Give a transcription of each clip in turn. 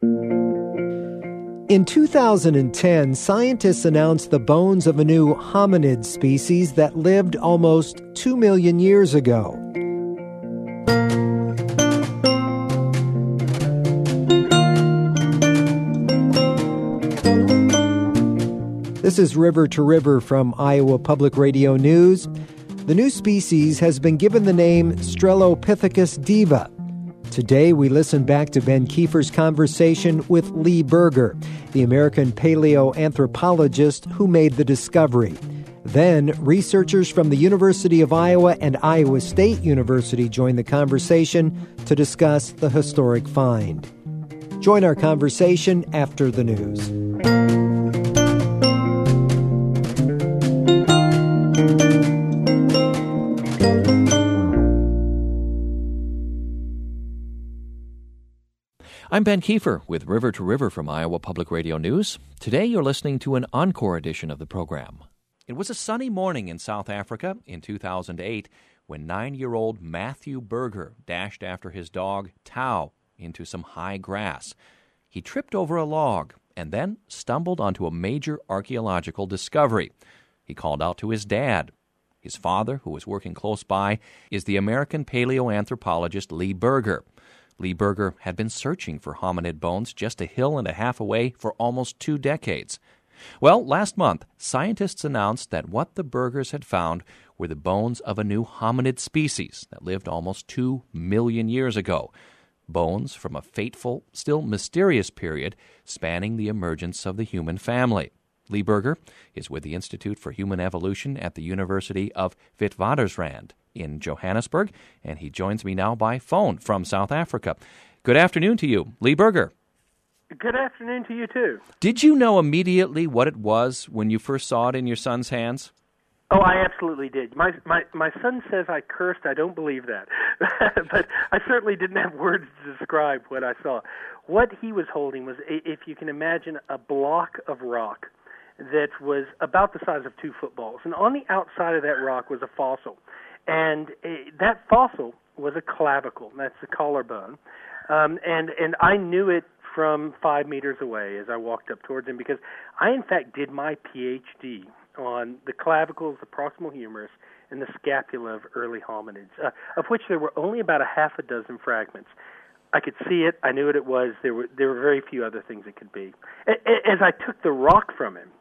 In 2010, scientists announced the bones of a new hominid species that lived almost 2 million years ago. This is River to River from Iowa Public Radio News. The new species has been given the name Strelopithecus diva. Today, we listen back to Ben Kiefer's conversation with Lee Berger, the American paleoanthropologist who made the discovery. Then, researchers from the University of Iowa and Iowa State University join the conversation to discuss the historic find. Join our conversation after the news. I'm Ben Kiefer with River to River from Iowa Public Radio News. Today you're listening to an encore edition of the program. It was a sunny morning in South Africa in 2008 when 9-year-old Matthew Berger dashed after his dog Tau into some high grass. He tripped over a log and then stumbled onto a major archaeological discovery. He called out to his dad. His father, who was working close by, is the American paleoanthropologist Lee Berger. Lee Berger had been searching for hominid bones just a hill and a half away for almost 2 decades. Well, last month, scientists announced that what the Bergers had found were the bones of a new hominid species that lived almost 2 million years ago. Bones from a fateful, still mysterious period spanning the emergence of the human family. Lee Berger is with the Institute for Human Evolution at the University of Witwatersrand in Johannesburg, and he joins me now by phone from South Africa. Good afternoon to you, Lee Berger. Good afternoon to you, too. Did you know immediately what it was when you first saw it in your son's hands? Oh, I absolutely did. My son says I cursed. I don't believe that. But I certainly didn't have words to describe what I saw. What he was holding was, if you can imagine, a block of rock that was about the size of 2 footballs. And on the outside of that rock was a fossil. And that fossil was a clavicle. That's the collarbone. And I knew it from 5 meters away as I walked up towards him because I, in fact, did my PhD on the clavicles, the proximal humerus, and the scapula of early hominids, of which there were only about a half a dozen fragments. I could see it. I knew what it was. There were very few other things it could be. As I took the rock from him,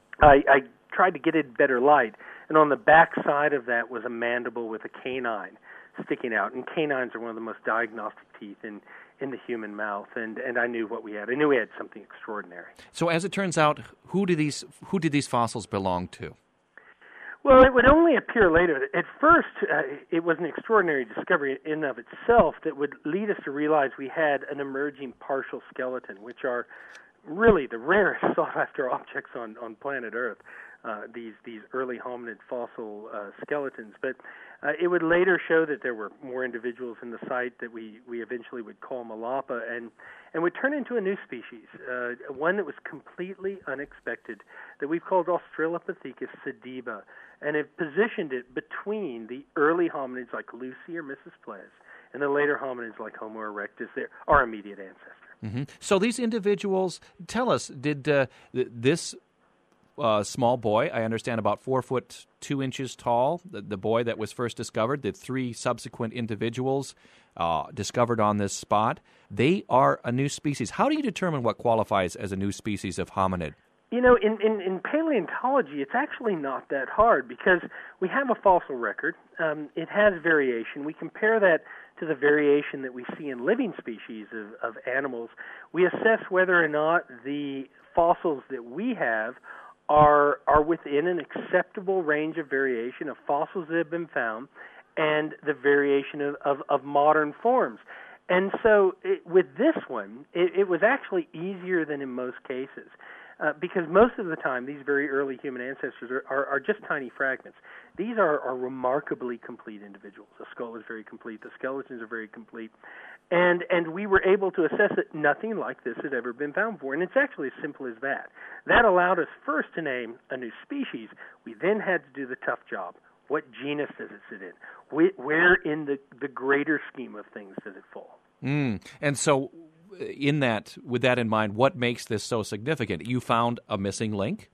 I tried to get it better light, and on the back side of that was a mandible with a canine sticking out. And canines are one of the most diagnostic teeth in the human mouth, and I knew what we had. I knew we had something extraordinary. So as it turns out, who did these fossils belong to? Well, it would only appear later. At first, it was an extraordinary discovery in and of itself that would lead us to realize we had an emerging partial skeleton, which are really the rarest sought-after objects on planet Earth, these early hominid fossil skeletons. But it would later show that there were more individuals in the site that we eventually would call Malapa, and would turn into a new species, one that was completely unexpected, that we've called Australopithecus sediba, and have positioned it between the early hominids like Lucy or Mrs. Ples and the later hominids like Homo erectus, our immediate ancestor. Mm-hmm. So these individuals, tell us, did this small boy, I understand about 4 foot 2 inches tall, the boy that was first discovered, the 3 subsequent individuals discovered on this spot, they are a new species. How do you determine what qualifies as a new species of hominid? You know, in paleontology, it's actually not that hard because we have a fossil record. It has variation. We compare that to the variation that we see in living species of animals. We assess whether or not the fossils that we have are within an acceptable range of variation of fossils that have been found and the variation of modern forms. And so with this one, it was actually easier than in most cases. Because most of the time, these very early human ancestors are just tiny fragments. These are remarkably complete individuals. The skull is very complete. The skeletons are very complete. And we were able to assess that nothing like this had ever been found before. And it's actually as simple as that. That allowed us first to name a new species. We then had to do the tough job. What genus does it sit in? Where in the greater scheme of things does it fall? And so with that in mind, what makes this so significant? You found a missing link?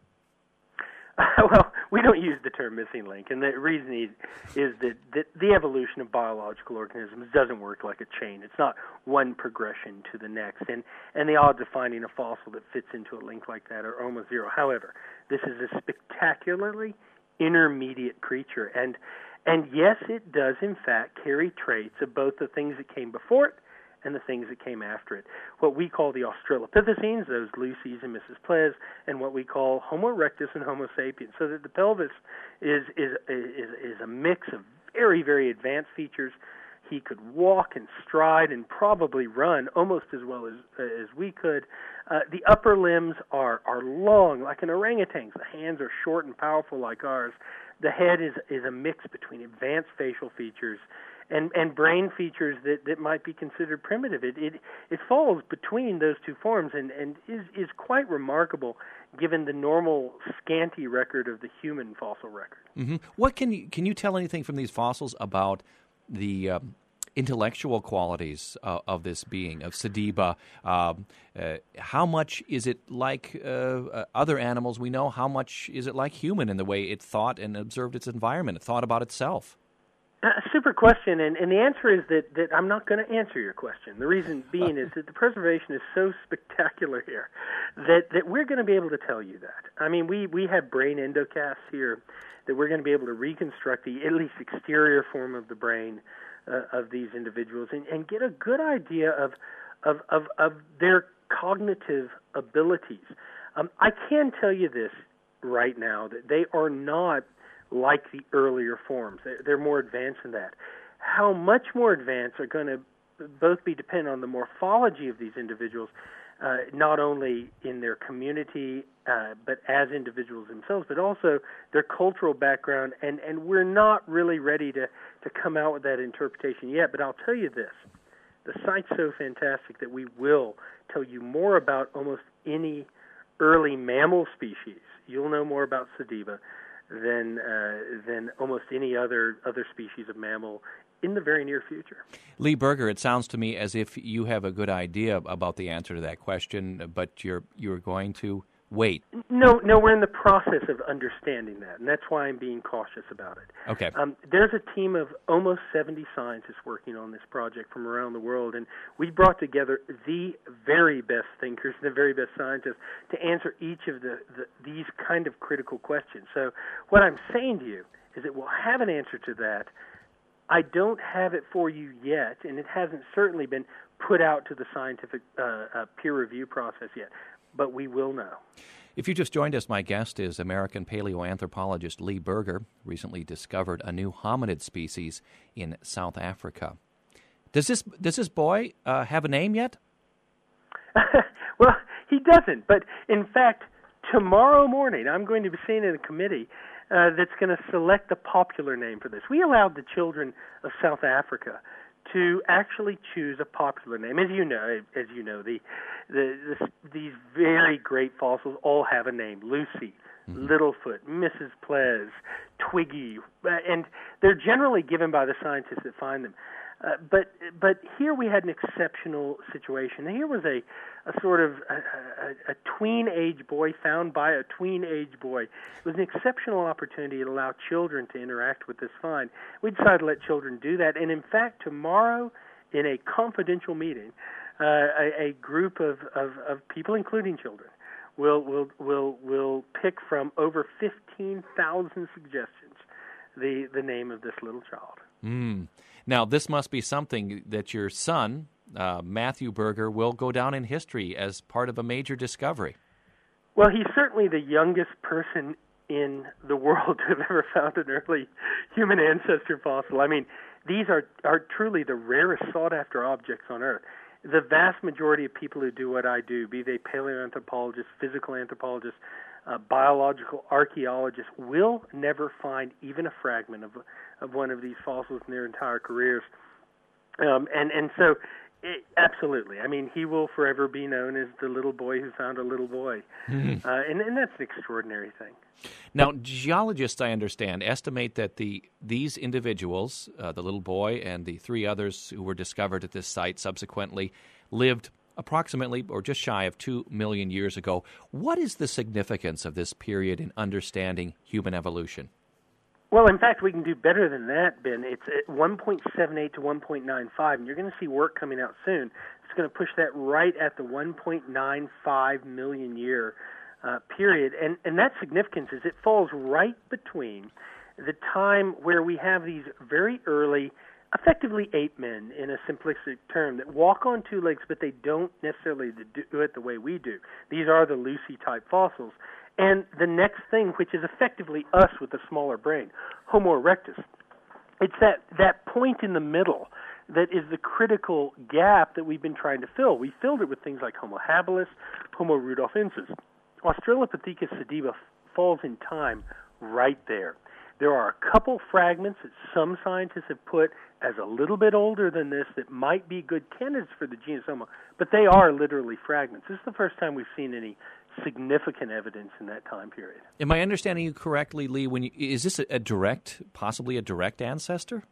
Well, we don't use the term missing link, and the reason is that the evolution of biological organisms doesn't work like a chain. It's not one progression to the next, and the odds of finding a fossil that fits into a link like that are almost zero. However, this is a spectacularly intermediate creature, and yes, it does in fact carry traits of both the things that came before it and the things that came after it. What we call the Australopithecines, those Lucy's and Mrs. Ples, and what we call Homo erectus and Homo sapiens. So that the pelvis is a mix of very, very advanced features. He could walk and stride and probably run almost as well as we could. The upper limbs are long, like an orangutan's. The hands are short and powerful like ours. The head is a mix between advanced facial features and brain features that might be considered primitive. It falls between those two forms and is quite remarkable given the normal scanty record of the human fossil record. Mm-hmm. What can you tell anything from these fossils about the intellectual qualities of this being, of Sediba? How much is it like other animals we know? How much is it like human in the way it thought and observed its environment, it thought about itself? Super question, and the answer is that I'm not going to answer your question. The reason being is that the preservation is so spectacular here that we're going to be able to tell you that. I mean, we have brain endocasts here that we're going to be able to reconstruct the at least exterior form of the brain of these individuals and get a good idea of their cognitive abilities. I can tell you this right now, that they are not like the earlier forms. They're more advanced than that. How much more advanced are going to both be dependent on the morphology of these individuals, not only in their community, but as individuals themselves, but also their cultural background. And we're not really ready to come out with that interpretation yet, but I'll tell you this. The site's so fantastic that we will tell you more about almost any early mammal species. You'll know more about Sediba than almost any other species of mammal in the very near future. Lee Berger, it sounds to me as if you have a good idea about the answer to that question, but you're going to wait. No, we're in the process of understanding that, and that's why I'm being cautious about it. Okay. There's a team of almost 70 scientists working on this project from around the world, and we brought together the very best thinkers, the very best scientists, to answer each of these kind of critical questions. So what I'm saying to you is that we'll have an answer to that. I don't have it for you yet, and it hasn't certainly been put out to the scientific peer review process yet. But we will know. If you just joined us, my guest is American paleoanthropologist Lee Berger, recently discovered a new hominid species in South Africa. Does this boy have a name yet? Well, he doesn't. But in fact, tomorrow morning, I'm going to be sitting in a committee that's going to select the popular name for this. We allowed the children of South Africa to actually choose a popular name. As you know, these very great fossils all have a name: Lucy, Littlefoot, Mrs. Ples, Twiggy, and they're generally given by the scientists that find them. But here we had an exceptional situation. Here was a sort of a tween-age boy found by a tween-age boy. It was an exceptional opportunity to allow children to interact with this find. We decided to let children do that, and in fact, tomorrow, in a confidential meeting, a group of people, including children, will pick from over 15,000 suggestions the name of this little child. Mm. Now, this must be something that your son, Matthew Berger, will go down in history as part of a major discovery. Well, he's certainly the youngest person in the world to have ever found an early human ancestor fossil. I mean, these are truly the rarest sought-after objects on Earth. The vast majority of people who do what I do, be they paleoanthropologists, physical anthropologists, biological archaeologists, will never find even a fragment of one of these fossils in their entire careers. And so, absolutely. I mean, he will forever be known as the little boy who found a little boy. And that's an extraordinary thing. Now, geologists, I understand, estimate that these individuals, the little boy and the three others who were discovered at this site subsequently, lived approximately or just shy of 2 million years ago. What is the significance of this period in understanding human evolution? Well, in fact, we can do better than that, Ben. It's at 1.78 to 1.95, and you're going to see work coming out soon. It's going to push that right at the 1.95 million year period. And that significance is it falls right between the time where we have these very early, effectively ape men, in a simplistic term, that walk on two legs, but they don't necessarily do it the way we do. These are the Lucy-type fossils. And the next thing, which is effectively us with a smaller brain, Homo erectus. It's that point in the middle that is the critical gap that we've been trying to fill. We filled it with things like Homo habilis, Homo rudolfensis. Australopithecus sediba falls in time right there. There are a couple fragments that some scientists have put as a little bit older than this that might be good candidates for the genus Homo, but they are literally fragments. This is the first time we've seen any significant evidence in that time period. Am I understanding you correctly, Lee? Is this possibly a direct ancestor?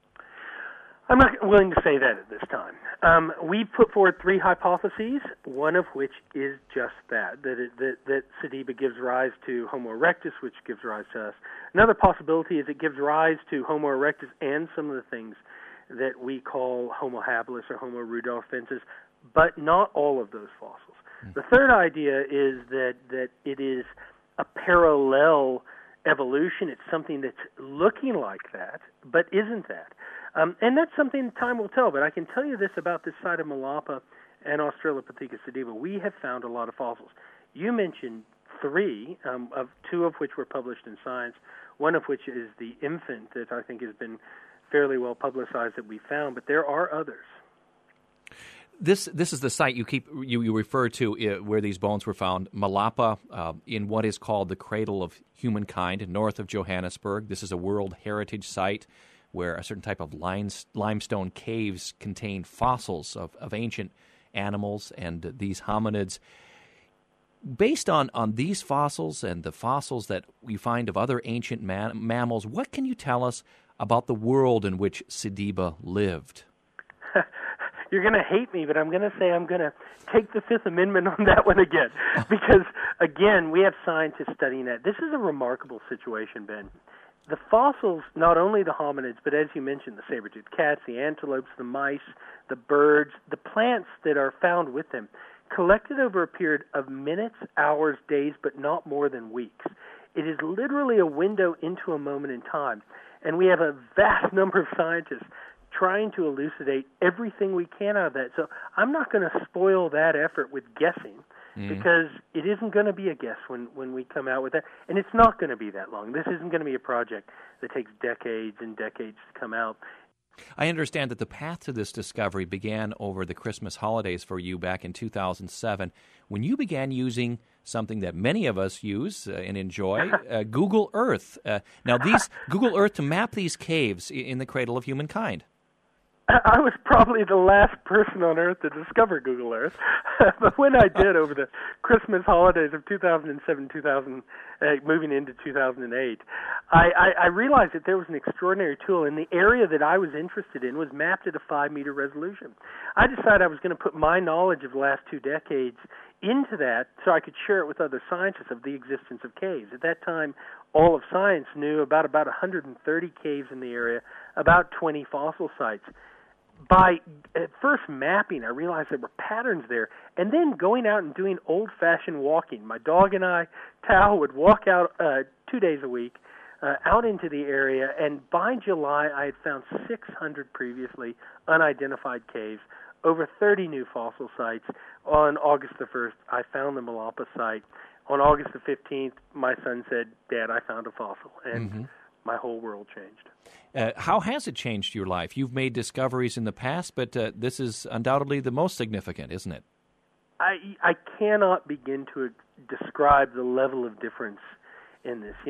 I'm not willing to say that at this time. We put forward three hypotheses, one of which is just that Sediba gives rise to Homo erectus, which gives rise to us. Another possibility is it gives rise to Homo erectus and some of the things that we call Homo habilis or Homo rudolfensis, but not all of those fossils. The third idea is that it is a parallel evolution. It's something that's looking like that, but isn't that. And that's something time will tell, but I can tell you this about this site of Malapa and Australopithecus sediba. We have found a lot of fossils. You mentioned three, of two of which were published in Science, one of which is the infant that I think has been fairly well publicized that we found, but there are others. This is the site you refer to where these bones were found, Malapa, in what is called the Cradle of Humankind, north of Johannesburg. This is a World Heritage Site where a certain type of limestone caves contain fossils of ancient animals and these hominids. Based on these fossils and the fossils that we find of other ancient mammals, what can you tell us about the world in which Sediba lived? You're going to hate me, but I'm going to say I'm going to take the Fifth Amendment on that one again. Because, again, we have scientists studying that. This is a remarkable situation, Ben. The fossils, not only the hominids, but as you mentioned, the saber-toothed cats, the antelopes, the mice, the birds, the plants that are found with them, collected over a period of minutes, hours, days, but not more than weeks. It is literally a window into a moment in time. And we have a vast number of scientists trying to elucidate everything we can out of that. So I'm not going to spoil that effort with guessing, because it isn't going to be a guess when we come out with that. And it's not going to be that long. This isn't going to be a project that takes decades and decades to come out. I understand that the path to this discovery began over the Christmas holidays for you back in 2007, when you began using something that many of us use and enjoy, Google Earth. Now, Google Earth to map these caves in the Cradle of Humankind. I was probably the last person on Earth to discover Google Earth, but when I did over the Christmas holidays of 2007, moving into 2008, I realized that there was an extraordinary tool, and the area that I was interested in was mapped at a 5-meter resolution. I decided I was going to put my knowledge of the last 2 decades into that so I could share it with other scientists of the existence of caves. At that time, all of science knew about 130 caves in the area, about 20 fossil sites. By first mapping, I realized there were patterns there, and then going out and doing old-fashioned walking. My dog and I, Tao, would walk out 2 days a week out into the area, and by July I had found 600 previously unidentified caves, over 30 new fossil sites. On August the 1st, I found the Malapa site. On August the 15th, my son said, "Dad, I found a fossil," and my whole world changed. How has it changed your life? You've made discoveries in the past, but this is undoubtedly the most significant, isn't it? I cannot begin to describe the level of difference in this.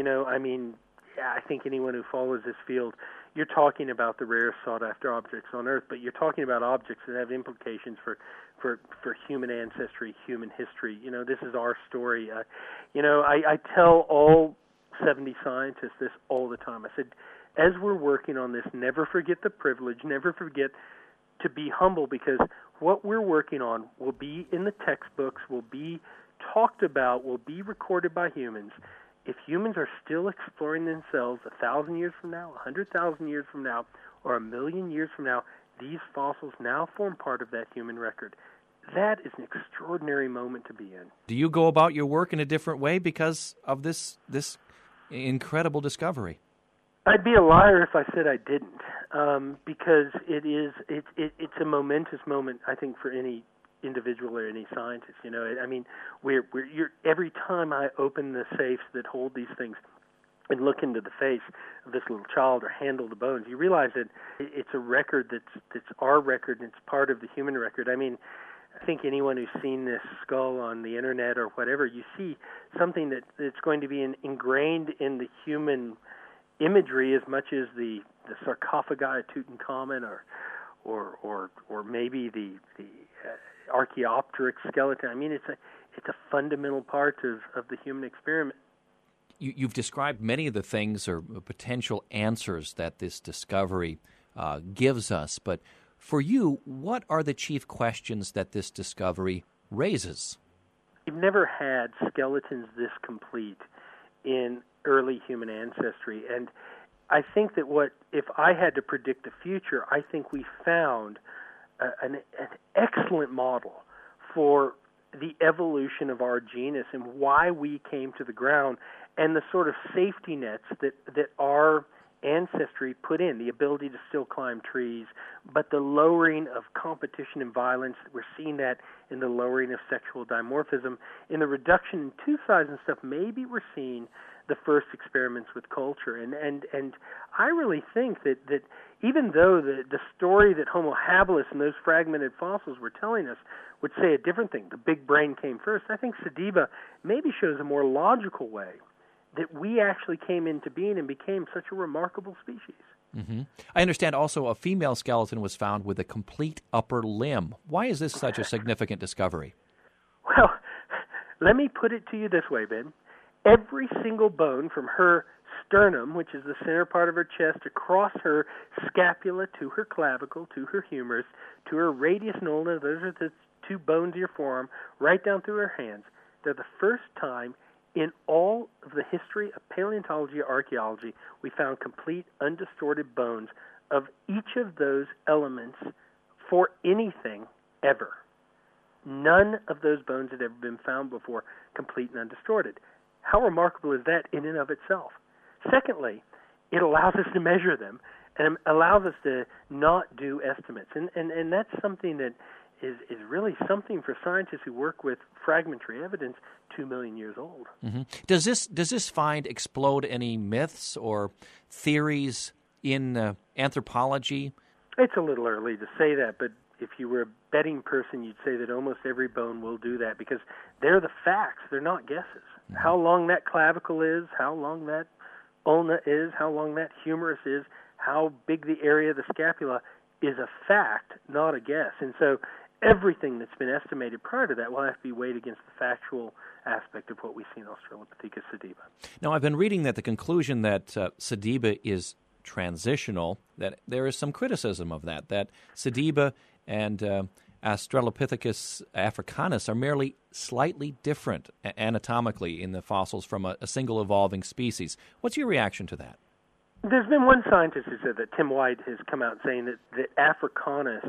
I think anyone who follows this field, you're talking about the rarest sought-after objects on Earth, but you're talking about objects that have implications for human ancestry, human history. This is our story. I tell all 70 scientists this all the time. I said, as we're working on this, never forget the privilege, never forget to be humble, because what we're working on will be in the textbooks, will be talked about, will be recorded by humans. If humans are still exploring themselves 1,000 years from now, 100,000 years from now, or 1,000,000 years from now, these fossils now form part of that human record. That is an extraordinary moment to be in. Do you go about your work in a different way because of this incredible discovery? I'd be a liar if I said I didn't, because it's a momentous moment, I think, for any individual or any scientist. You know, I mean, every time I open the safes that hold these things and look into the face of this little child or handle the bones, you realize that it's a record that's our record and it's part of the human record. I mean, I think anyone who's seen this skull on the internet or whatever, you see something that's going to be ingrained in the human imagery as much as the sarcophagi of Tutankhamun or maybe the Archaeopteryx skeleton. I mean, it's a fundamental part of the human experiment. You've described many of the things or potential answers that this discovery gives us, but for you, what are the chief questions that this discovery raises? We've never had skeletons this complete in early human ancestry, and I think that if I had to predict the future, I think we found an excellent model for the evolution of our genus and why we came to the ground, and the sort of safety nets that our ancestry put in, the ability to still climb trees, but the lowering of competition and violence. We're seeing that in the lowering of sexual dimorphism, in the reduction in tooth size and stuff. Maybe we're seeing the first experiments with culture, and I really think that even though the story that Homo habilis and those fragmented fossils were telling us would say a different thing, the big brain came first, I think Sediba maybe shows a more logical way that we actually came into being and became such a remarkable species. Mm-hmm. I understand also a female skeleton was found with a complete upper limb. Why is this such a significant discovery? Well, let me put it to you this way, Ben. Every single bone from her sternum, which is the center part of her chest, across her scapula to her clavicle, to her humerus, to her radius and ulna, those are the two bones of your forearm, right down through her hands. They're the first time in all of the history of paleontology or archaeology we found complete, undistorted bones of each of those elements for anything ever. None of those bones had ever been found before, complete and undistorted. How remarkable is that in and of itself? Secondly, it allows us to measure them and allows us to not do estimates. And that's something that is really something for scientists who work with fragmentary evidence 2 million years old. Mm-hmm. Does this find explode any myths or theories in anthropology? It's a little early to say that, but if you were a betting person, you'd say that almost every bone will do that because they're the facts. They're not guesses. Mm-hmm. How long that clavicle is, how long that ulna is, how long that humerus is, how big the area of the scapula is a fact, not a guess. And so everything that's been estimated prior to that will have to be weighed against the factual aspect of what we see in Australopithecus sediba. Now, I've been reading that the conclusion that sediba is transitional, that there is some criticism of that sediba and Australopithecus africanus are merely slightly different anatomically in the fossils from a single evolving species. What's your reaction to that? There's been one scientist who said that, Tim White, has come out saying that Africanus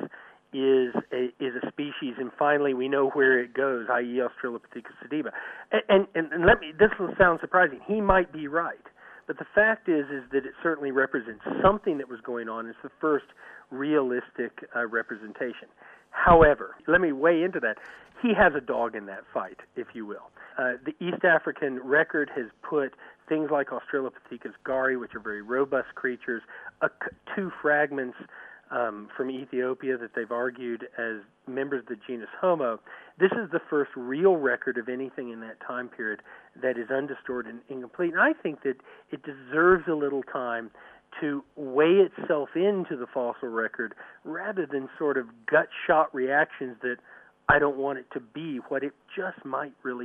is a species, and finally we know where it goes, i.e. Australopithecus sediba. And this will sound surprising. He might be right, but the fact is that it certainly represents something that was going on. It's the first realistic representation. However, let me weigh into that. He has a dog in that fight, if you will. The East African record has put things like Australopithecus gari, which are very robust creatures, two fragments from Ethiopia that they've argued as members of the genus Homo. This is the first real record of anything in that time period that is undistorted and incomplete. And I think that it deserves a little time to weigh itself into the fossil record rather than sort of gut-shot reactions that I don't want it to be what it just might really be.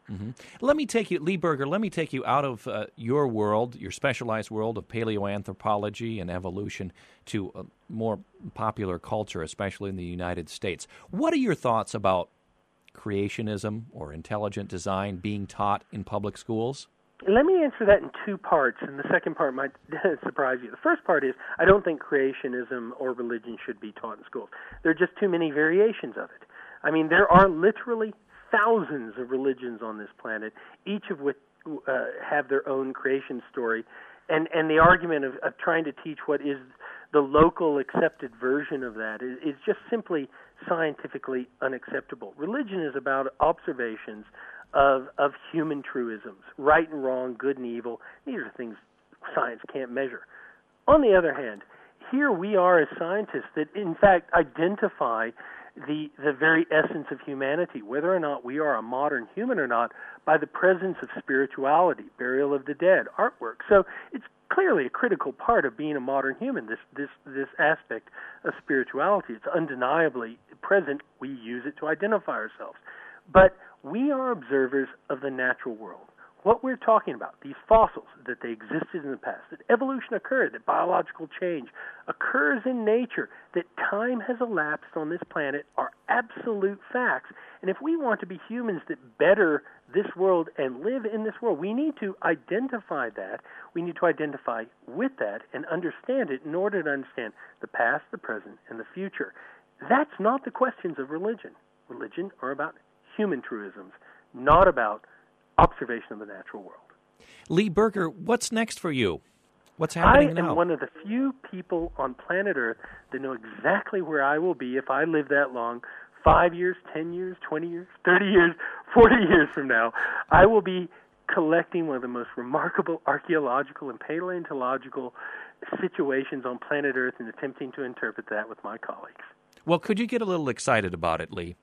Mm-hmm. Let me take you, Lee Berger, out of your world, your specialized world of paleoanthropology and evolution, to a more popular culture, especially in the United States. What are your thoughts about creationism or intelligent design being taught in public schools? Let me answer that in two parts, and the second part might surprise you. The first part is I don't think creationism or religion should be taught in schools. There are just too many variations of it. I mean, there are literally thousands of religions on this planet, each of which have their own creation story, and the argument of trying to teach what is the local accepted version of that is just simply scientifically unacceptable. Religion is about observations of human truisms, right and wrong, good and evil. These are things science can't measure. On the other hand, here we are as scientists that in fact identify the very essence of humanity, whether or not we are a modern human or not, by the presence of spirituality, burial of the dead, artwork. So it's clearly a critical part of being a modern human, this aspect of spirituality. It's undeniably present. We use it to identify ourselves. But we are observers of the natural world. What we're talking about, these fossils, that they existed in the past, that evolution occurred, that biological change occurs in nature, that time has elapsed on this planet, are absolute facts. And if we want to be humans that better this world and live in this world, we need to identify that. We need to identify with that and understand it in order to understand the past, the present, and the future. That's not the questions of religion. Religion are about human truisms, not about observation of the natural world. Lee Berger, what's next for you? What's happening now? I am one of the few people on planet Earth that know exactly where I will be if I live that long, 5 years, 10 years, 20 years, 30 years, 40 years from now. I will be collecting one of the most remarkable archaeological and paleontological situations on planet Earth and attempting to interpret that with my colleagues. Well, could you get a little excited about it, Lee?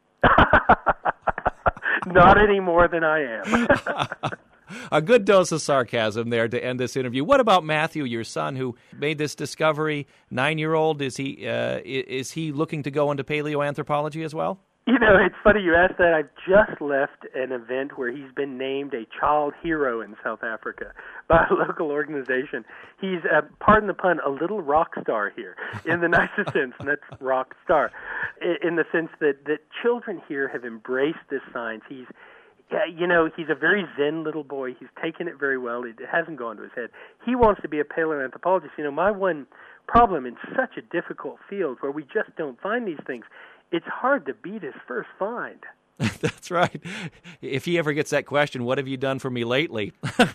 Not any more than I am. A good dose of sarcasm there to end this interview. What about Matthew, your son, who made this discovery? 9-year-old, is he looking to go into paleoanthropology as well? You know, it's funny you asked that. I've just left an event where he's been named a child hero in South Africa by a local organization. He's, pardon the pun, a little rock star here, in the nicest sense, and that's rock star, in the sense that children here have embraced this science. He's a very zen little boy. He's taken it very well. It hasn't gone to his head. He wants to be a paleoanthropologist. You know, my one problem in such a difficult field where we just don't find these things, it's hard to beat his first find. That's right. If he ever gets that question, what have you done for me lately?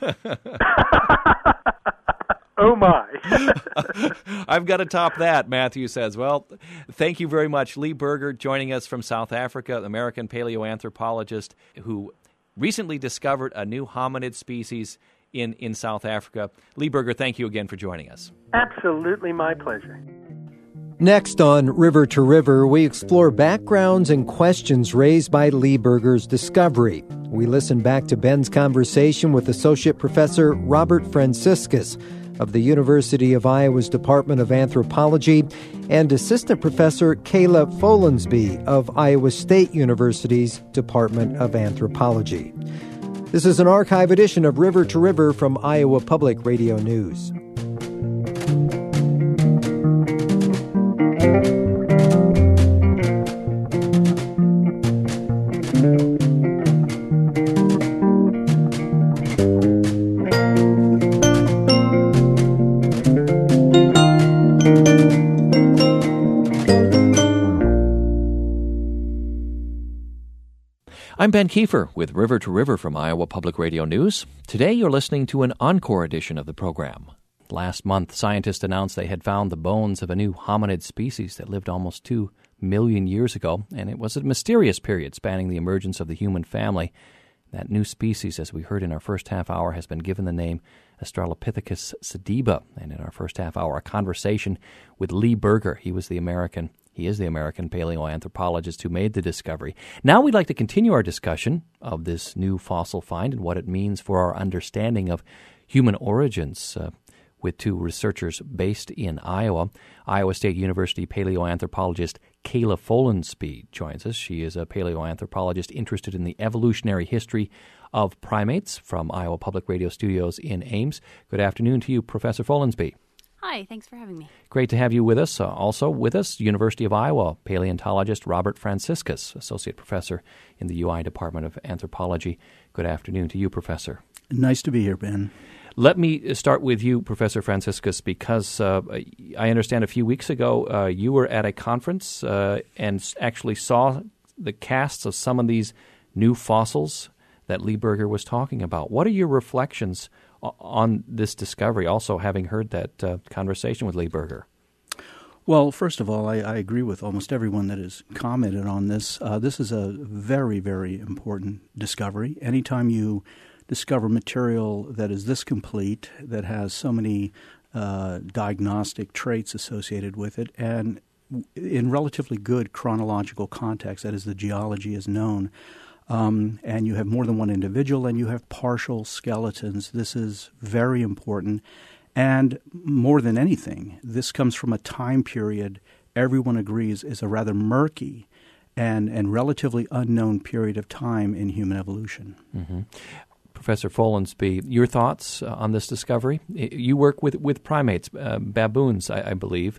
Oh, my. I've got to top that, Matthew says. Well, thank you very much. Lee Berger joining us from South Africa, American paleoanthropologist who recently discovered a new hominid species in South Africa. Lee Berger, thank you again for joining us. Absolutely my pleasure. Next on River to River, we explore backgrounds and questions raised by Lee Berger's discovery. We listen back to Ben's conversation with Associate Professor Robert Franciscus of the University of Iowa's Department of Anthropology and Assistant Professor Kayla Folensby of Iowa State University's Department of Anthropology. This is an archive edition of River to River from Iowa Public Radio News. I'm Ben Kiefer with River to River from Iowa Public Radio News. Today you're listening to an encore edition of the program. Last month, scientists announced they had found the bones of a new hominid species that lived almost 2 million years ago, and it was a mysterious period spanning the emergence of the human family. That new species, as we heard in our first half hour, has been given the name Australopithecus sediba, and in our first half hour, a conversation with Lee Berger. He is the American paleoanthropologist who made the discovery. Now we'd like to continue our discussion of this new fossil find and what it means for our understanding of human origins. with two researchers based in Iowa. Iowa State University paleoanthropologist Kayla Follansbee joins us. She is a paleoanthropologist interested in the evolutionary history of primates from Iowa Public Radio Studios in Ames. Good afternoon to you, Professor Follansbee. Hi, thanks for having me. Great to have you with us. Also with us, University of Iowa paleontologist Robert Franciscus, Associate Professor in the UI Department of Anthropology. Good afternoon to you, Professor. Nice to be here, Ben. Let me start with you, Professor Franciscus, because I understand a few weeks ago you were at a conference and actually saw the casts of some of these new fossils that Lee Berger was talking about. What are your reflections on this discovery, also having heard that conversation with Lee Berger? Well, first of all, I agree with almost everyone that has commented on this. This is a very, very important discovery. Anytime you discover material that is this complete, that has so many diagnostic traits associated with it, and in relatively good chronological context, that is, the geology is known, and you have more than one individual, and you have partial skeletons. This is very important. And more than anything, this comes from a time period everyone agrees is a rather murky and relatively unknown period of time in human evolution. Mm-hmm. Professor Follansbee, your thoughts on this discovery? You work with primates, baboons, I believe.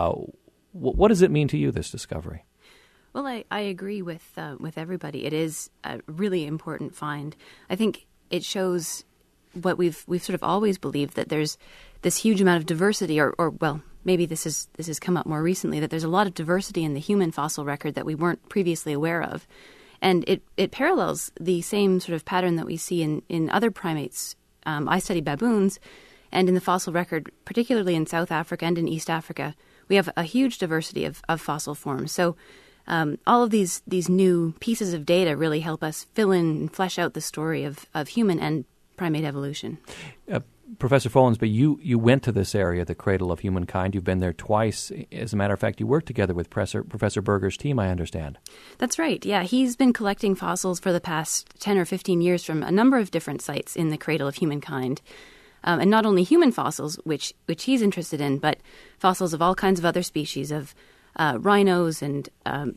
What does it mean to you, this discovery? Well, I agree with everybody. It is a really important find. I think it shows what we've sort of always believed, that there's this huge amount of diversity, or well, maybe this has come up more recently, that there's a lot of diversity in the human fossil record that we weren't previously aware of. And it parallels the same sort of pattern that we see in other primates. I study baboons, and in the fossil record, particularly in South Africa and in East Africa, we have a huge diversity of fossil forms. So all of these new pieces of data really help us fill in and flesh out the story of human and primate evolution. Professor Follansbee, you went to this area, the cradle of humankind. You've been there twice. As a matter of fact, you worked together with Professor Berger's team, I understand. That's right, yeah. He's been collecting fossils for the past 10 or 15 years from a number of different sites in the cradle of humankind. And not only human fossils, which he's interested in, but fossils of all kinds of other species, of rhinos and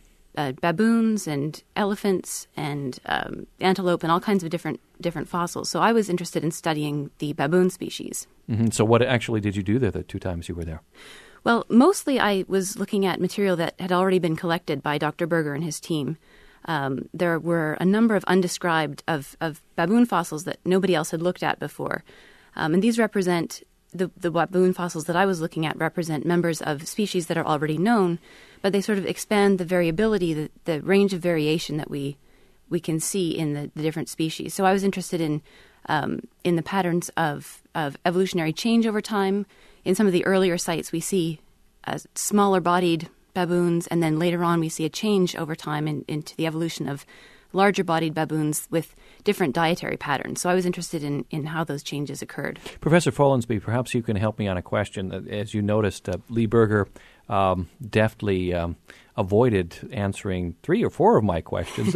baboons and elephants and antelope and all kinds of different fossils. So I was interested in studying the baboon species. Mm-hmm. So what actually did you do there the two times you were there? Well, mostly I was looking at material that had already been collected by Dr. Berger and his team. There were a number of undescribed of baboon fossils that nobody else had looked at before. And these represent, the baboon fossils that I was looking at represent members of species that are already known, but they sort of expand the variability, the range of variation that we can see in the different species. So I was interested in the patterns of evolutionary change over time. In some of the earlier sites, we see smaller-bodied baboons, and then later on we see a change over time into the evolution of larger-bodied baboons with different dietary patterns. So I was interested in how those changes occurred. Professor Follansbee, perhaps you can help me on a question. As you noticed, Lee Berger deftly avoided answering 3 or 4 of my questions,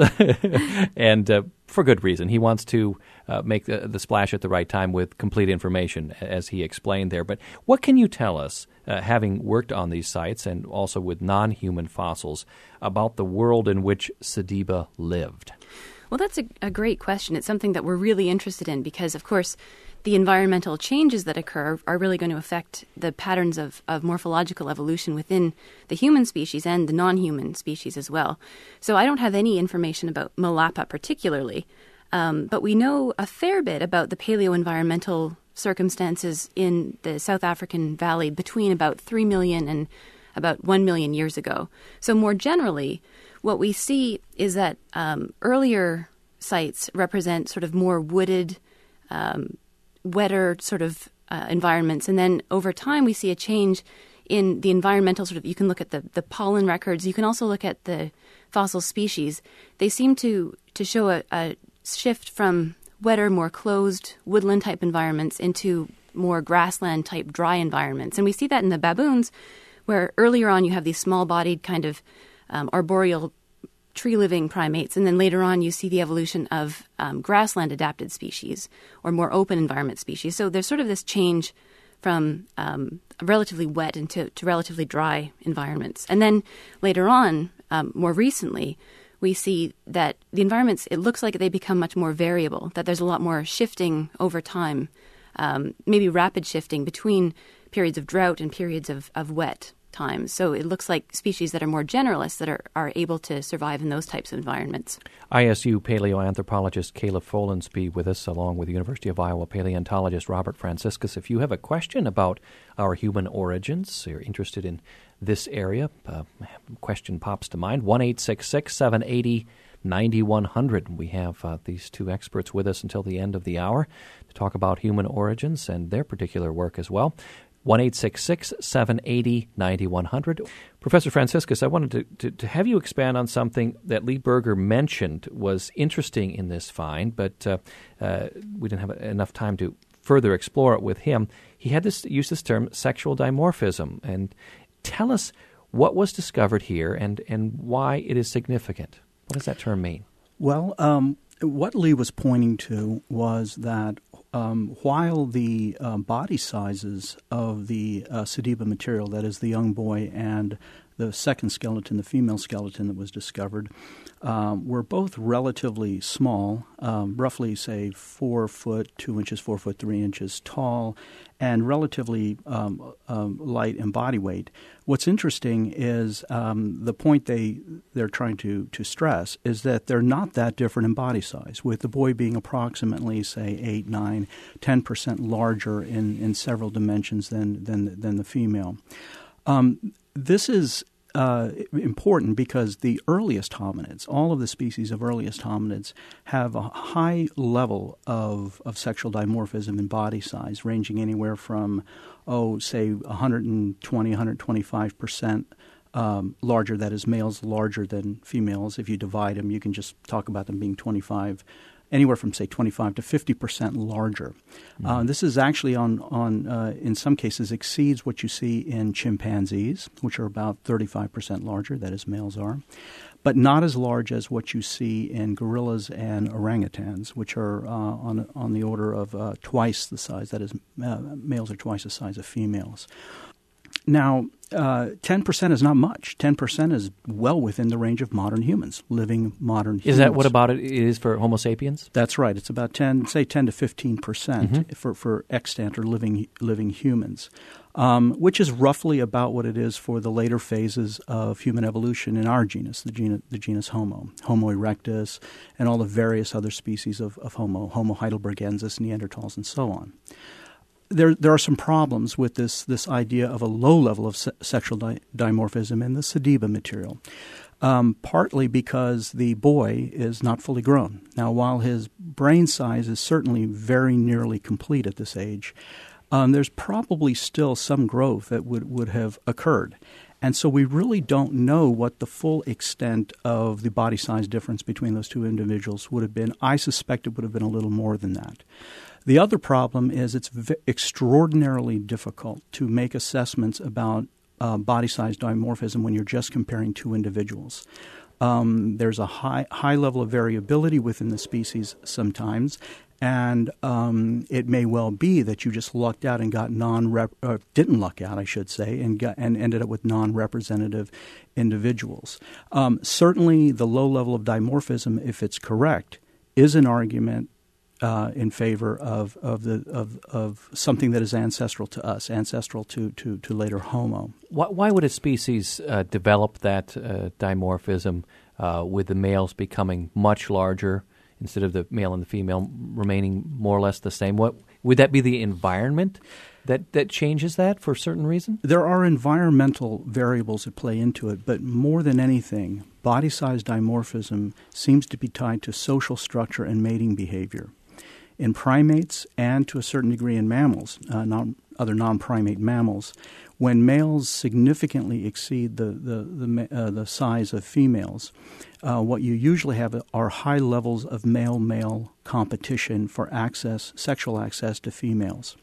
and for good reason. He wants to make the splash at the right time with complete information, as he explained there. But what can you tell us, having worked on these sites and also with non-human fossils, about the world in which Sediba lived? Well, that's a great question. It's something that we're really interested in because, of course, the environmental changes that occur are really going to affect the patterns of morphological evolution within the human species and the non-human species as well. So I don't have any information about Malapa particularly, but we know a fair bit about the paleo-environmental circumstances in the South African valley between about 3 million and about 1 million years ago. So more generally, what we see is that earlier sites represent sort of more wooded, wetter sort of environments. And then over time, we see a change in the environmental sort of, you can look at the pollen records. You can also look at the fossil species. They seem to show a shift from wetter, more closed woodland-type environments into more grassland-type dry environments. And we see that in the baboons, where earlier on you have these small-bodied kind of arboreal tree-living primates, and then later on you see the evolution of grassland-adapted species or more open environment species. So there's sort of this change from relatively wet into relatively dry environments. And then later on, more recently, we see that the environments, it looks like they become much more variable, that there's a lot more shifting over time, maybe rapid shifting between periods of drought and periods of wet times. So it looks like species that are more generalists that are able to survive in those types of environments. ISU paleoanthropologist Kayla Folensby with us, along with the University of Iowa paleontologist Robert Franciscus. If you have a question about our human origins, you're interested in this area, question pops to mind, 1-866-780-9100. We have these two experts with us until the end of the hour to talk about human origins and their particular work as well. 1-866-780-9100. Professor Franciscus, I wanted to have you expand on something that Lee Berger mentioned was interesting in this find, but we didn't have enough time to further explore it with him. He had used this term, sexual dimorphism, and tell us what was discovered here and why it is significant. What does that term mean? Well, what Lee was pointing to was that while the body sizes of the Sediba material, that is the young boy and the second skeleton, the female skeleton that was discovered, were both relatively small, roughly, say, 4 foot 2 inches, 4 foot 3 inches tall, and relatively light in body weight. What's interesting is the point they're trying to stress is that they're not that different in body size, with the boy being approximately, say, 8, 9, 10% larger in several dimensions than the female. This is important because the earliest hominids, all of the species of earliest hominids, have a high level of sexual dimorphism in body size, ranging anywhere from, say, 120, 125% larger, that is, males larger than females. If you divide them, you can just talk about them being anywhere from, say, 25 to 50% larger. Mm-hmm. This is actually in some cases exceeds what you see in chimpanzees, which are about 35% larger, that is, males are, but not as large as what you see in gorillas and orangutans, which are on the order of twice the size, that is, males are twice the size of females. Now, 10% is not much. 10% is well within the range of modern humans, living modern humans. Is that what about it is for Homo sapiens? That's right. It's about 10 to 15% for extant or living humans, which is roughly about what it is for the later phases of human evolution in our genus, the genus Homo, Homo erectus, and all the various other species of Homo heidelbergensis, Neanderthals, and so on. There are some problems with this idea of a low level of sexual dimorphism in the Sediba material, partly because the boy is not fully grown. Now, while his brain size is certainly very nearly complete at this age, there's probably still some growth that would have occurred. And so we really don't know what the full extent of the body size difference between those two individuals would have been. I suspect it would have been a little more than that. The other problem is it's extraordinarily difficult to make assessments about body size dimorphism when you're just comparing two individuals. There's a high level of variability within the species sometimes, and it may well be that you just lucked out and got didn't luck out, I should say, and ended up with non-representative individuals. Certainly, the low level of dimorphism, if it's correct, is an argument in favor of something that is ancestral to us, ancestral to later Homo. Why would a species develop that dimorphism with the males becoming much larger instead of the male and the female remaining more or less the same? What would that be? The environment that changes that for a certain reason? There are environmental variables that play into it, but more than anything, body size dimorphism seems to be tied to social structure and mating behavior. In primates and to a certain degree in mammals, other non-primate mammals, when males significantly exceed the size of females, what you usually have are high levels of male-male competition for sexual access to females.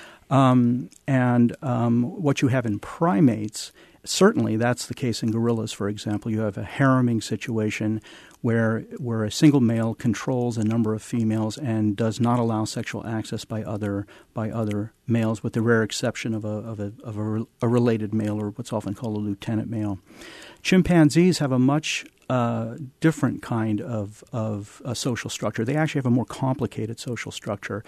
And what you have in primates, certainly that's the case in gorillas, for example. You have a hareming situation where a single male controls a number of females and does not allow sexual access by other males, with the rare exception of a related male, or what's often called a lieutenant male. Chimpanzees have a much different kind of social structure. They actually have a more complicated social structure,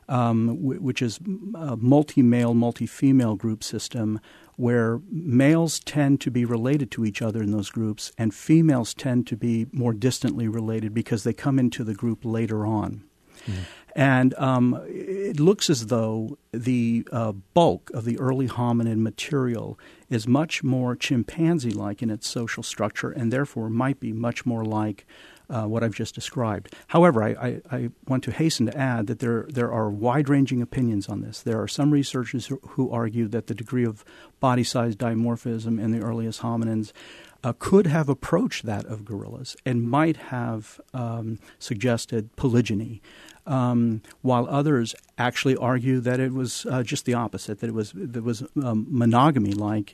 which is a multi-male, multi-female group system, where males tend to be related to each other in those groups, and females tend to be more distantly related because they come into the group later on. Mm-hmm. And it looks as though the bulk of the early hominid material is much more chimpanzee-like in its social structure, and therefore might be much more like what I've just described. However, I want to hasten to add that there are wide-ranging opinions on this. There are some researchers who argue that the degree of body size dimorphism in the earliest hominins could have approached that of gorillas and might have suggested polygyny, while others actually argue that it was just the opposite, that it was monogamy-like,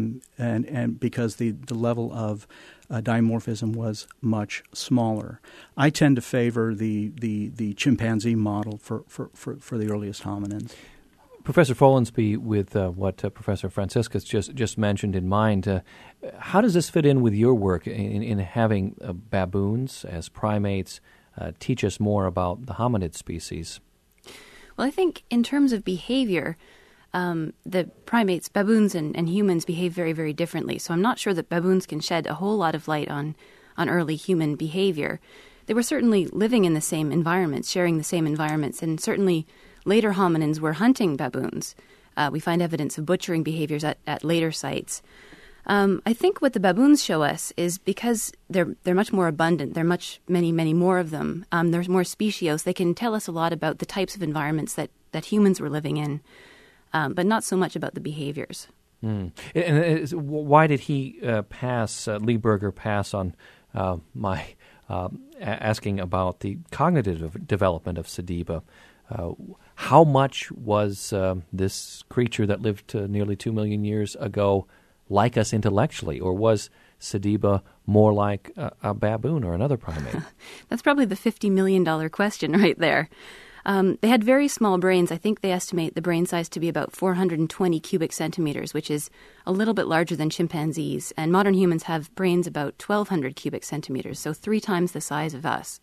and because the level of dimorphism was much smaller. I tend to favor the chimpanzee model for the earliest hominins. Professor Follansbee, with what Professor Franciscus just mentioned in mind, how does this fit in with your work in having baboons as primates teach us more about the hominid species? Well, I think in terms of behavior, the primates, baboons and humans behave very, very differently. So I'm not sure that baboons can shed a whole lot of light on early human behavior. They were certainly living in the same environments, sharing the same environments, and certainly later hominins were hunting baboons. We find evidence of butchering behaviors at later sites. I think what the baboons show us is because they're much more abundant, there are many more of them, there's more species, they can tell us a lot about the types of environments that humans were living in, but not so much about the behaviors. Mm. And why did he Lieberger pass on my asking about the cognitive development of Sediba? How much was this creature that lived nearly 2 million years ago like us intellectually, or was Sediba more like a baboon or another primate? That's probably the $50 million question right there. They had very small brains. I think they estimate the brain size to be about 420 cubic centimeters, which is a little bit larger than chimpanzees. And modern humans have brains about 1,200 cubic centimeters, so 3 times the size of us.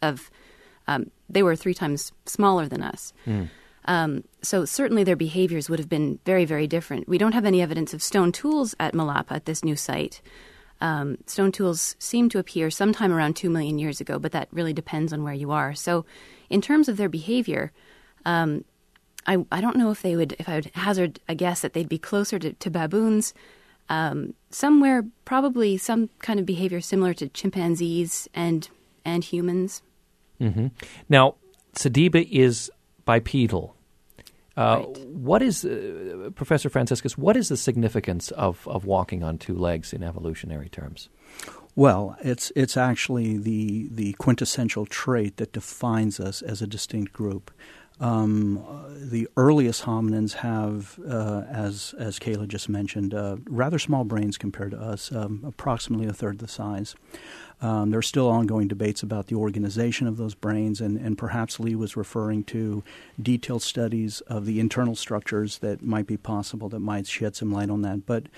They were 3 times smaller than us. Mm. So certainly their behaviors would have been very, very different. We don't have any evidence of stone tools at Malapa, at this new site. Stone tools seem to appear sometime around 2 million years ago, but that really depends on where you are. So in terms of their behavior, I don't know if I would hazard a guess that they'd be closer to baboons, somewhere probably some kind of behavior similar to chimpanzees and humans. Mm-hmm. Now, Sediba is bipedal. Right. What is, Professor Franciscus, what is the significance of walking on 2 legs in evolutionary terms? Well, it's actually the quintessential trait that defines us as a distinct group. The earliest hominins have, as Kayla just mentioned, rather small brains compared to us, approximately a third the size. There are still ongoing debates about the organization of those brains, and perhaps Lee was referring to detailed studies of the internal structures that might be possible that might shed some light on that. But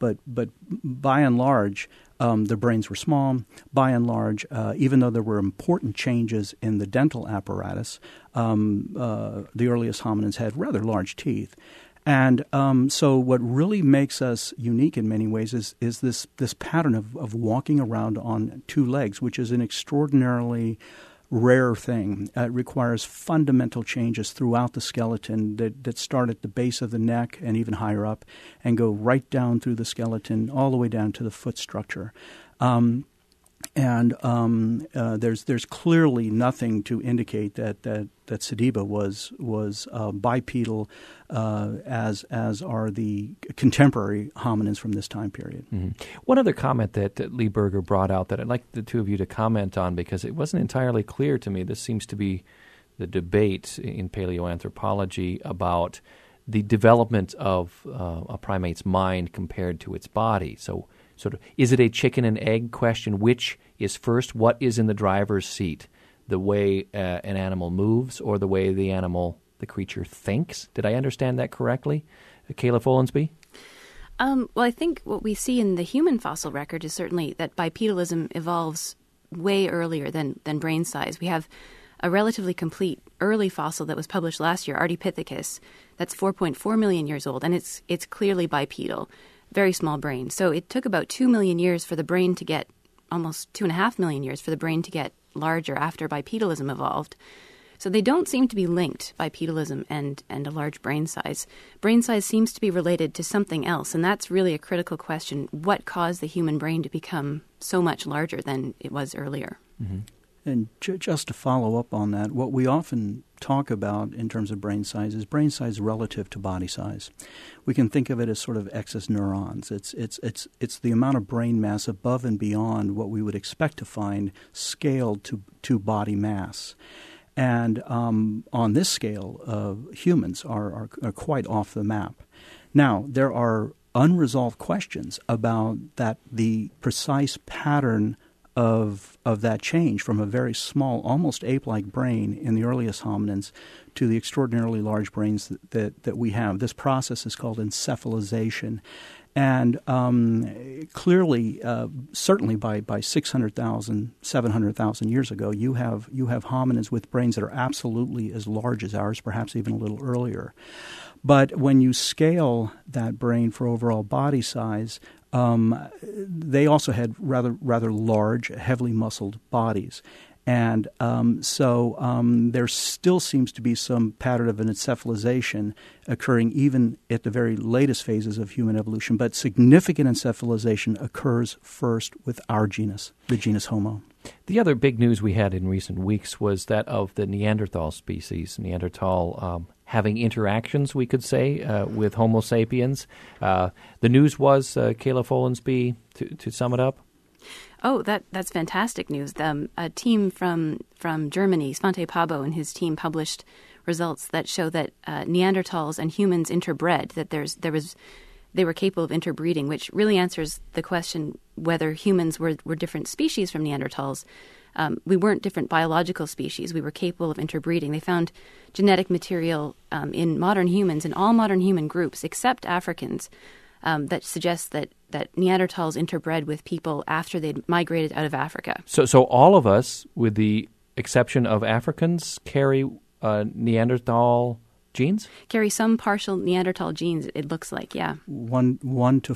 by and large, the brains were small. By and large, even though there were important changes in the dental apparatus, the earliest hominins had rather large teeth. And so what really makes us unique in many ways is this pattern of walking around on 2 legs, which is an extraordinarily rare thing. It requires fundamental changes throughout the skeleton that start at the base of the neck and even higher up and go right down through the skeleton all the way down to the foot structure. There's clearly nothing to indicate that Sediba was bipedal, as are the contemporary hominins from this time period. Mm-hmm. One other comment that Lieberger brought out that I'd like the two of you to comment on, because it wasn't entirely clear to me. This seems to be the debate in paleoanthropology about the development of a primate's mind compared to its body. So sort of, is it a chicken and egg question? Which is first? What is in the driver's seat? The way an animal moves or the way the creature thinks? Did I understand that correctly, Kayla Folensby? Well, I think what we see in the human fossil record is certainly that bipedalism evolves way earlier than brain size. We have a relatively complete early fossil that was published last year, Ardipithecus, that's 4.4 million years old, and it's clearly bipedal, very small brain. So it took about 2 million years for the brain to get, almost 2.5 million years for the brain to get larger after bipedalism evolved. So they don't seem to be linked, bipedalism and a large brain size. Brain size seems to be related to something else, and that's really a critical question. What caused the human brain to become so much larger than it was earlier? Mm-hmm. And just to follow up on that, what we often talk about in terms of brain size is brain size relative to body size. We can think of it as sort of excess neurons. It's the amount of brain mass above and beyond what we would expect to find scaled to body mass. And on this scale, humans are quite off the map. Now, there are unresolved questions about the precise pattern of that change from a very small, almost ape-like brain in the earliest hominins to the extraordinarily large brains that we have. This process is called encephalization. And clearly, certainly by 600,000, 700,000 years ago, you have hominids with brains that are absolutely as large as ours, perhaps even a little earlier. But when you scale that brain for overall body size, they also had rather large, heavily muscled bodies. And so there still seems to be some pattern of an encephalization occurring even at the very latest phases of human evolution. But significant encephalization occurs first with our genus, the genus Homo. The other big news we had in recent weeks was that of the Neanderthal species, Neanderthal having interactions, we could say, with Homo sapiens. The news was, Kayla Folensby, to sum it up? Oh, that's fantastic news. A team from Germany, Svante Pabo and his team, published results that show that Neanderthals and humans interbred, that they were capable of interbreeding, which really answers the question whether humans were different species from Neanderthals. We weren't different biological species. We were capable of interbreeding. They found genetic material in modern humans, in all modern human groups, except Africans, that suggests that Neanderthals interbred with people after they'd migrated out of Africa. So all of us, with the exception of Africans, carry Neanderthal genes? Carry some partial Neanderthal genes, it looks like, yeah. 1 to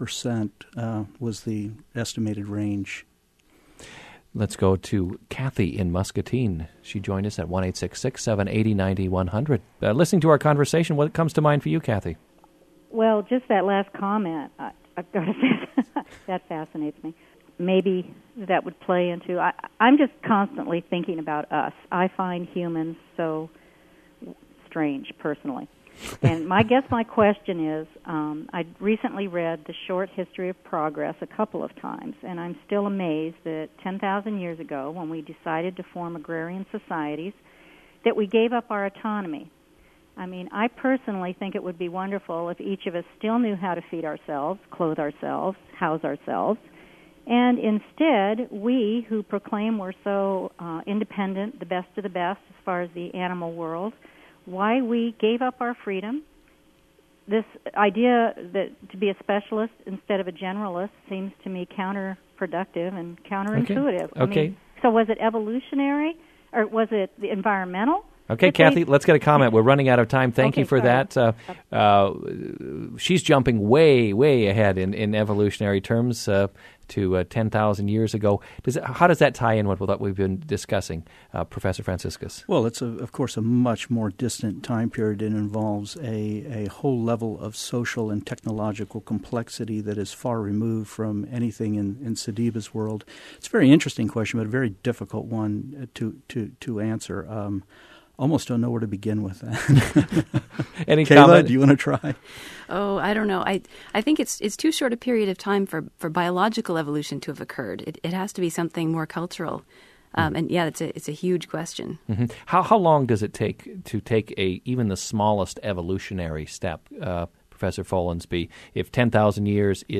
4% was the estimated range. Let's go to Kathy in Muscatine. She joined us at 1-866-780-9100. Listening to our conversation, what comes to mind for you, Kathy? Well, just that last comment, I've got to say, that fascinates me. Maybe that would play into, I'm just constantly thinking about us. I find humans so strange, personally. And my question is, I recently read The Short History of Progress a couple of times, and I'm still amazed that 10,000 years ago, when we decided to form agrarian societies, that we gave up our autonomy. I mean, I personally think it would be wonderful if each of us still knew how to feed ourselves, clothe ourselves, house ourselves, and instead, we who proclaim we're so independent, the best of the best as far as the animal world, why we gave up our freedom. This idea that to be a specialist instead of a generalist seems to me counterproductive and counterintuitive. Okay. I mean, so was it evolutionary, or was it the environmental? Okay, Kathy, let's get a comment. We're running out of time. Thank you for that. She's jumping way, way ahead in evolutionary terms to 10,000 years ago. How does that tie in with what we've been discussing, Professor Franciscus? Well, it's, of course, a much more distant time period. It involves a whole level of social and technological complexity that is far removed from anything in Sadiba's world. It's a very interesting question, but a very difficult one to answer. Almost don't know where to begin with that. Any Kayla, comment? Do you want to try? Oh, I don't know. I think it's too short a period of time for biological evolution to have occurred. It has to be something more cultural. And yeah, it's a huge question. Mm-hmm. How long does it take to take even the smallest evolutionary step, Professor Folensby? If 10,000 years is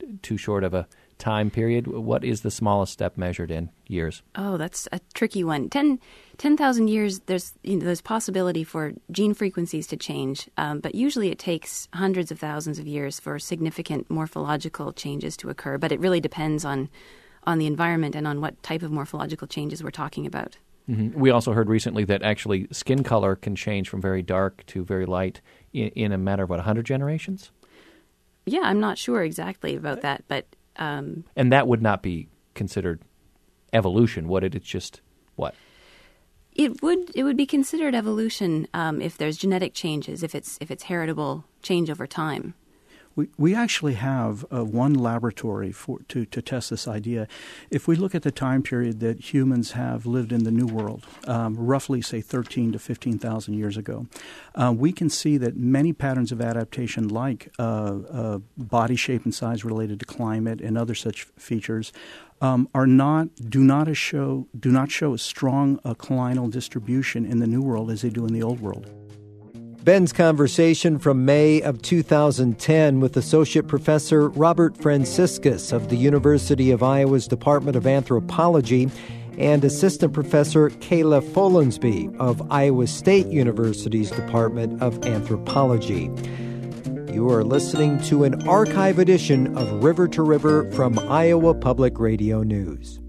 too short of a time period? What is the smallest step measured in years? Oh, that's a tricky one. 10,000 years, there's possibility for gene frequencies to change, but usually it takes hundreds of thousands of years for significant morphological changes to occur. But it really depends on the environment and on what type of morphological changes we're talking about. Mm-hmm. We also heard recently that actually skin color can change from very dark to very light in a matter of, 100 generations? Yeah, I'm not sure exactly about that, but... and that would not be considered evolution, would it? It's just what? It would be considered evolution if there's genetic changes, if it's heritable change over time. We actually have one laboratory to test this idea. If we look at the time period that humans have lived in the New World, roughly, say, 13 to 15,000 years ago, we can see that many patterns of adaptation, like body shape and size related to climate and other such features, do not show a strong clinal distribution in the New World as they do in the Old World. Ben's conversation from May of 2010 with Associate Professor Robert Franciscus of the University of Iowa's Department of Anthropology and Assistant Professor Kayla Folensby of Iowa State University's Department of Anthropology. You are listening to an archive edition of River to River from Iowa Public Radio News.